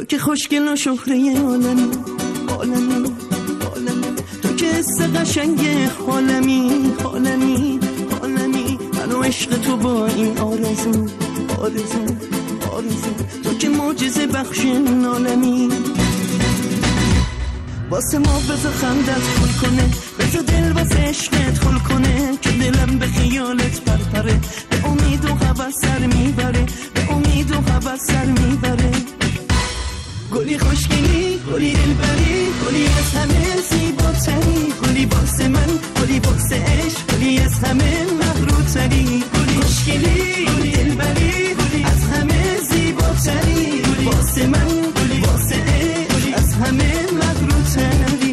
که خوشگل و شهره عالمی، عالمی، عالمی، تو که حس قشنگ عالمی، عالمی، عالمی، منو عشق تو با این آرزو، آرزو، آرزو، تو که معجزه بخش عالمی. واسه ما بذار خندت خل کنه، بذار دل واسه عشقت خل کنه، که دلم به خیالت پرپره، به امید و خبر سر میبره، به امید و خبر سر میبره. گلی خوشگلی، گلی دلبری، گلی از همه زیباتری، گلی واسه من، گلی واسه عشق، گلی از همه مغروتری. گلی خوشگلی، گلی دلبری، گلی از همه زیباتری، گلی واسه من، گلی واسه عشق، گلی از همه مغروتری.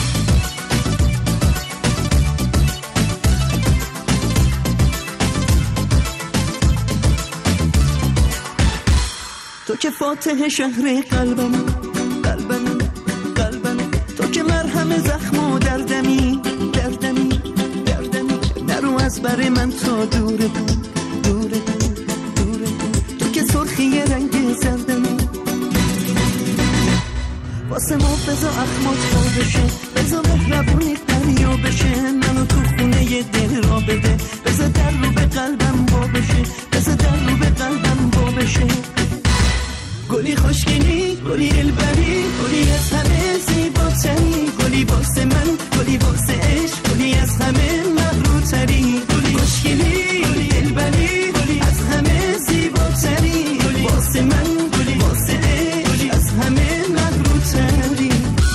تو که فاتح شهر قلبم، قلبم، قلبم، تو که مرهم زخم و دردمی، دردمی، دردمی، نرو از بر من تا دوره بود، دوره بود، دوره بود، تو که سرخی رنگ زردمی. واسه ما بذار اخمات ها بشه، بذار مهربونی دریا بشه، منو تو خونه دل را بده، بذار در رو به قلبم با بشه، بذار در رو به قلبم با بشه. گلی خوشگلی، گلی دلبری، گلی از همه زیباتری، گلی واسه من، گلی واسه عشق، گلی از همه مغروتری. گلی خوشگلی، گلی دلبری، گلی از همه زیباتری، گلی واسه من، گلی واسه عشق، گلی از همه مغروتری.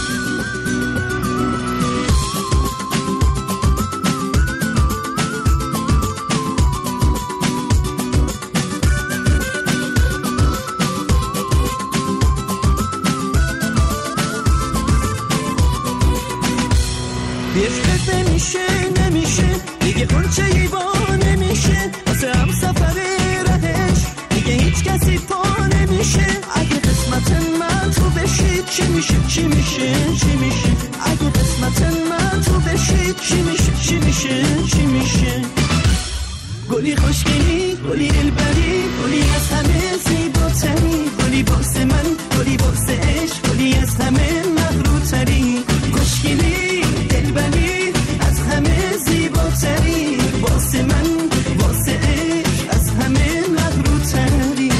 عشقت نمیشه، نمیشه دیگه خونچه ایوا نمیشه، واسه هم سفر رهش دیگه هیچ کسی پا نمیشه. اگه قسمت من تو بشی چی میشه، چی میشه، چی میشه، اگه قسمت من تو بشی چی میشه، چی میشه، چی میشه. گلی خوشگلی، گلی دلبری، گلی از همه زیباتری، گلی واسه من، گلی واسه عشق، گلی از همه مغروتری. خوشگلی، دلبری، از همه زیباتری، واسه من، واسه عشق، از همه مغروتری.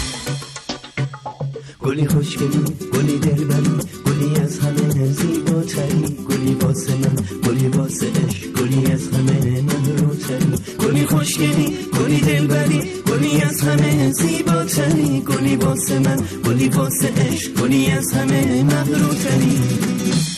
گلی خوشگلی، گلی دلبری، گلی از همه زیباتری، گلی واسه من، گلی واسه عشق، گلی از همه مغروتری. گلی خوشگلی، گلی دلبری، گلی از همه زیباتری، گلی واسه من، گلی واسه عشق، گلی از همه مغروتری.